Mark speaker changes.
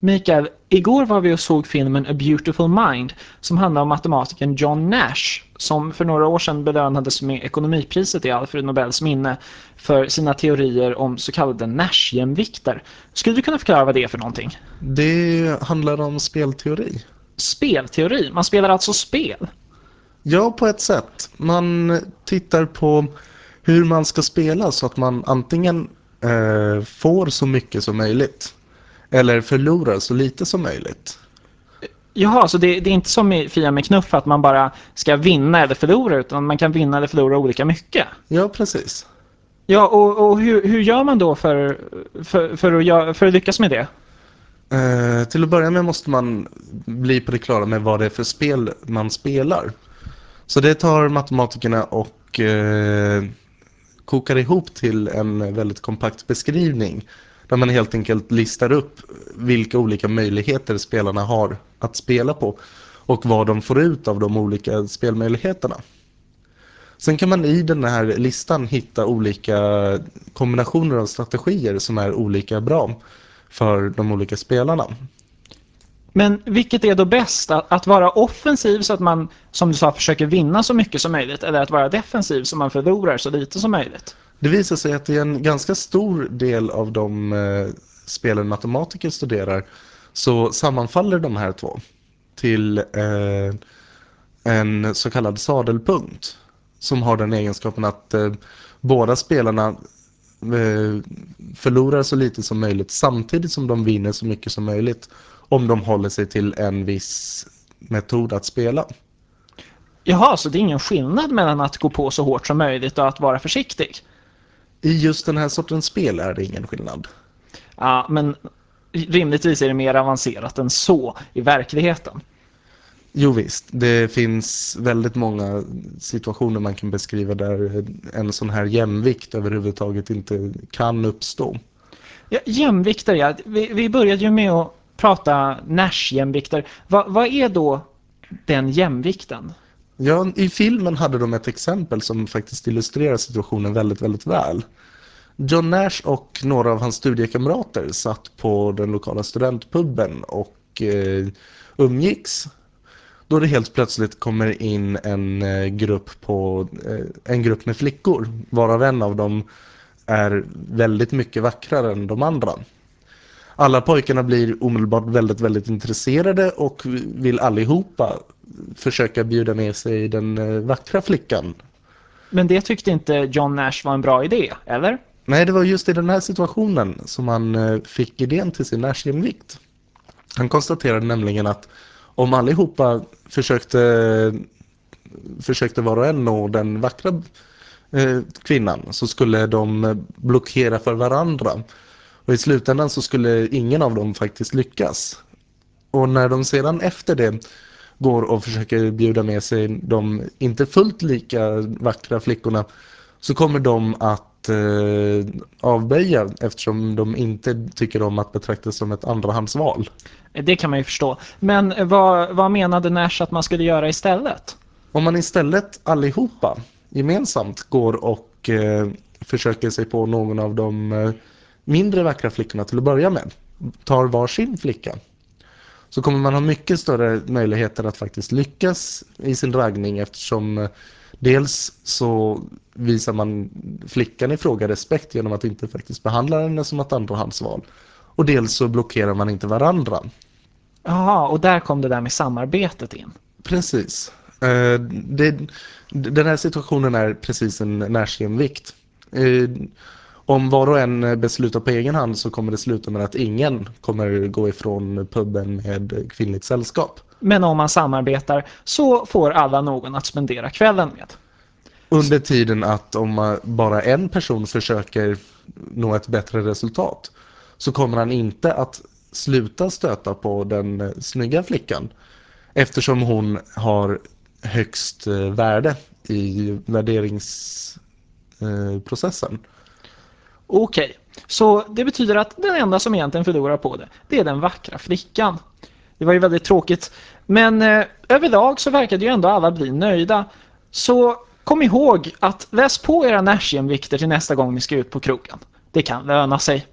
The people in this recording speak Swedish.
Speaker 1: Mikael, igår var vi och såg filmen A Beautiful Mind som handlar om matematikern John Nash som för några år sedan belönades med ekonomipriset i Alfred Nobels minne för sina teorier om så kallade Nash-jämvikter. Skulle du kunna förklara vad det är för någonting?
Speaker 2: Det handlar om spelteori.
Speaker 1: Spelteori? Man spelar alltså spel?
Speaker 2: Ja, på ett sätt. Man tittar på hur man ska spela så att man antingen får så mycket som möjligt eller förlorar så lite som möjligt.
Speaker 1: Jaha, så det är inte som i Fia med knuff att man bara ska vinna eller förlora utan man kan vinna eller förlora olika mycket?
Speaker 2: Ja, precis.
Speaker 1: Ja, och hur gör man då för att lyckas med det?
Speaker 2: Till att börja med måste man bli på det klara med vad det är för spel man spelar. Så det tar matematikerna och kokar ihop till en väldigt kompakt beskrivning där man helt enkelt listar upp vilka olika möjligheter spelarna har att spela på och vad de får ut av de olika spelmöjligheterna. Sen kan man i den här listan hitta olika kombinationer av strategier som är olika bra för de olika spelarna.
Speaker 1: Men vilket är då bäst? Att vara offensiv så att man, som du sa, försöker vinna så mycket som möjligt eller att vara defensiv så man förlorar så lite som möjligt?
Speaker 2: Det visar sig att det är en ganska stor del av de spelen matematiker studerar så sammanfaller de här två till en så kallad sadelpunkt som har den egenskapen att båda spelarna förlorar så lite som möjligt samtidigt som de vinner så mycket som möjligt om de håller sig till en viss metod att spela.
Speaker 1: Jaha, så det är ingen skillnad mellan att gå på så hårt som möjligt och att vara försiktig?
Speaker 2: I just den här sortens spel är det ingen skillnad.
Speaker 1: Ja, men rimligtvis är det mer avancerat än så i verkligheten.
Speaker 2: Jo visst, det finns väldigt många situationer man kan beskriva där en sån här jämvikt överhuvudtaget inte kan uppstå.
Speaker 1: Ja, jämvikter, ja. Vi började ju med att prata Nash-jämvikter. Vad är då den jämvikten?
Speaker 2: Ja, i filmen hade de ett exempel som faktiskt illustrerar situationen väldigt, väldigt väl. John Nash och några av hans studiekamrater satt på den lokala studentpubben och umgicks. Då det helt plötsligt kommer in en grupp med flickor, varav en av dem är väldigt mycket vackrare än de andra. Alla pojkarna blir omedelbart väldigt, väldigt intresserade och vill allihopa försöka bjuda med sig den vackra flickan.
Speaker 1: Men det tyckte inte John Nash var en bra idé, eller?
Speaker 2: Nej, det var just i den här situationen som han fick idén till sin Nash-jämvikt. Han konstaterade nämligen att om allihopa försökte var och en nå den vackra kvinnan så skulle de blockera för varandra. Och i slutändan så skulle ingen av dem faktiskt lyckas. Och när de sedan efter det går och försöker bjuda med sig de inte fullt lika vackra flickorna så kommer de att avböja eftersom de inte tycker om att betraktas som ett andrahandsval.
Speaker 1: Det kan man ju förstå. Men vad menade Nash att man skulle göra istället?
Speaker 2: Om man istället allihopa gemensamt går och försöker sig på någon av de mindre vackra flickorna till att börja med, tar varsin flicka, så kommer man ha mycket större möjligheter att faktiskt lyckas i sin dragning eftersom dels så visar man flickan i fråga respekt genom att inte faktiskt behandla henne som ett andrahandsval. Och dels så blockerar man inte varandra.
Speaker 1: Jaha, och där kom det där med samarbetet in.
Speaker 2: Precis. Den här situationen är precis en Nash-jämvikt. Om var och en beslutar på egen hand så kommer det sluta med att ingen kommer gå ifrån puben med kvinnligt sällskap.
Speaker 1: Men om man samarbetar så får alla någon att spendera kvällen med.
Speaker 2: Under tiden att om bara en person försöker nå ett bättre resultat så kommer han inte att sluta stöta på den snygga flickan eftersom hon har högst värde i värderingsprocessen.
Speaker 1: Okej, så det betyder att den enda som egentligen förlorar på det är den vackra flickan. Det var ju väldigt tråkigt. Men överlag så verkade ju ändå alla bli nöjda. Så kom ihåg att läs på era Nash-jämvikter till nästa gång ni ska ut på krogen. Det kan löna sig.